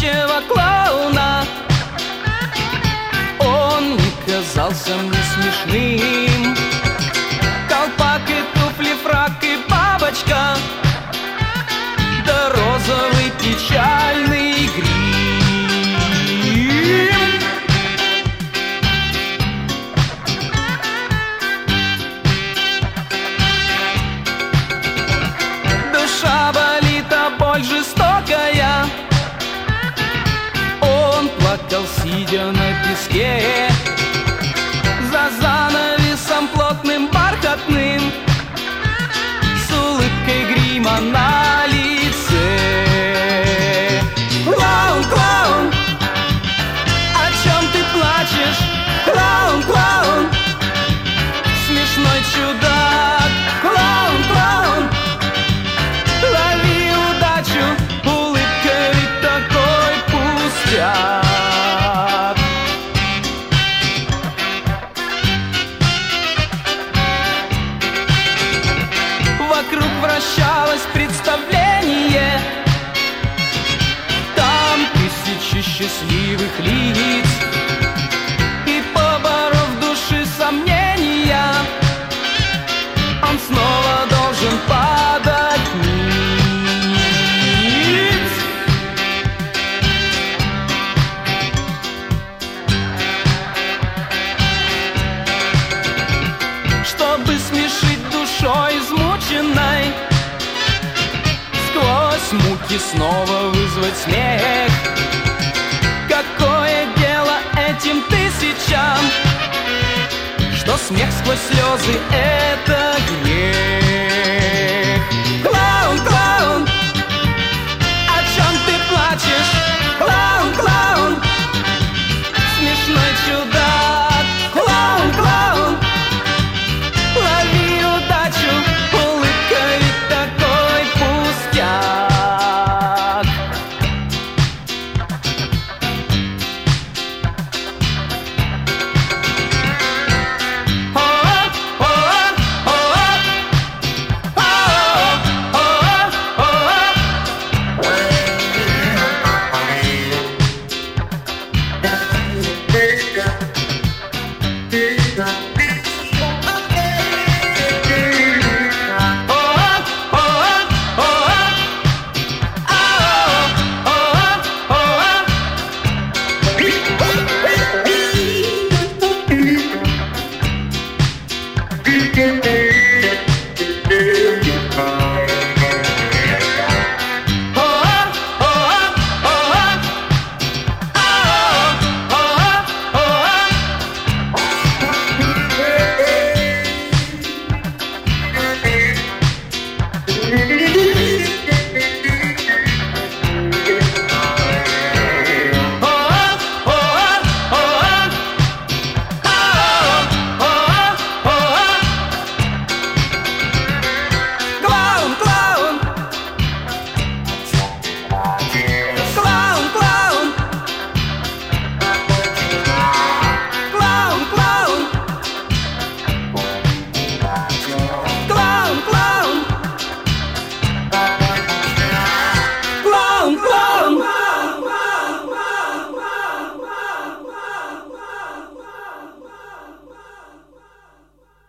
настоящего клоуна. Он не казался мне смешным. Колпак и туфли, фрак и бабочка, да розовый печальный грим. Душа болит, а боль жестокая. Он плакал, сидя на песке, за занавесом плотным бархатным, с улыбкой грима на лице. Клоун, клоун, о чем ты плачешь? Клоун, клоун, смешной чудак. Клоун, клоун, лови удачу, улыбка ведь такой пустяк. Вокруг вращалось представление, там тысячи счастливых лиц, и, поборов в душе сомнения, он снова должен падать ниц. Чтобы смешить душой измученной, сквозь муки снова вызвать смех. Какое дело этим тысячам, что смех сквозь слезы — это грех. Клоун, клоун, о чем ты плачешь? Клоун, клоун, смешной чудак. Клоун, клоун, лови удачу, улыбка ведь такой пустяк.